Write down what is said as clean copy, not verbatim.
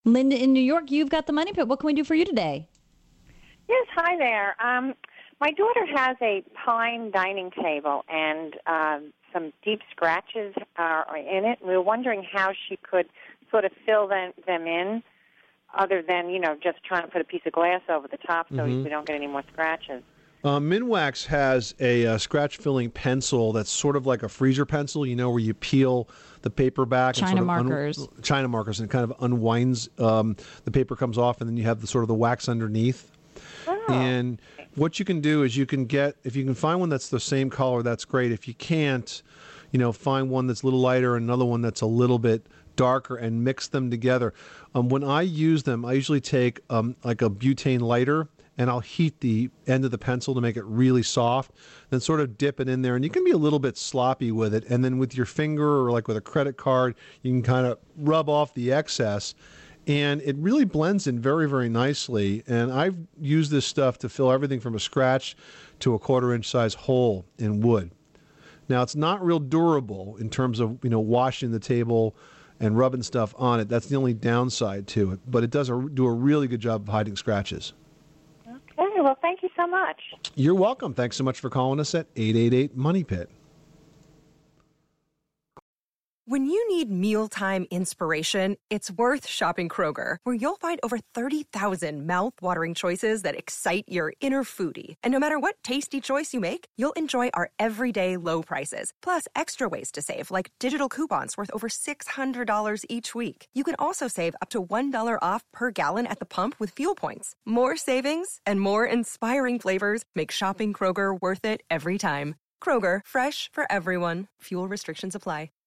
Linda in New York, you've got the Money Pit. What can we do for you today? Yes, hi there. My daughter has a pine dining table, and some deep scratches are in it. We were wondering how she could sort of fill them in, other than, just trying to put a piece of glass over the top so we don't get any more scratches. Minwax has a scratch-filling pencil that's sort of like a freezer pencil, where you peel the paper back. China and markers. China markers, and it kind of unwinds. The paper comes off, and then you have the wax underneath. Oh. And what you can do is if you can find one that's the same color, that's great. If you can't, find one that's a little lighter and another one that's a little bit darker and mix them together. When I use them, I usually take like a butane lighter, and I'll heat the end of the pencil to make it really soft, then sort of dip it in there. And you can be a little bit sloppy with it. And then with your finger or like with a credit card, you can kind of rub off the excess. And it really blends in very, very nicely. And I've used this stuff to fill everything from a scratch to a 1/4-inch size hole in wood. Now, it's not real durable in terms of, washing the table and rubbing stuff on it. That's the only downside to it. But it does do a really good job of hiding scratches. Okay, well, thank you so much. You're welcome. Thanks so much for calling us at 888-MONEY-PIT. When you need mealtime inspiration, it's worth shopping Kroger, where you'll find over 30,000 mouth-watering choices that excite your inner foodie. And no matter what tasty choice you make, you'll enjoy our everyday low prices, plus extra ways to save, like digital coupons worth over $600 each week. You can also save up to $1 off per gallon at the pump with fuel points. More savings and more inspiring flavors make shopping Kroger worth it every time. Kroger, fresh for everyone. Fuel restrictions apply.